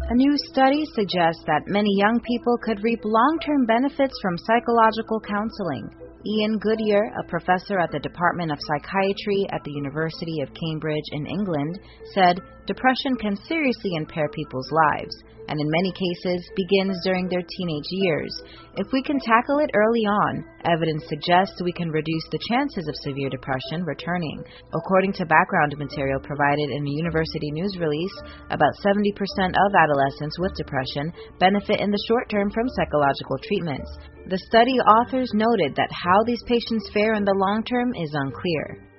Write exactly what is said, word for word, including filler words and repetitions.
A new study suggests that many young people could reap long-term benefits from psychological counseling. Ian Goodyear, a professor at the Department of Psychiatry at the University of Cambridge in England, said depression can seriously impair people's lives, and in many cases begins during their teenage years. If we can tackle it early on, evidence suggests we can reduce the chances of severe depression returning. According to background material provided in a university news release, about seventy percent of adolescents with depression benefit in the short term from psychological treatments. The study authors noted that how these patients fare in the long term is unclear.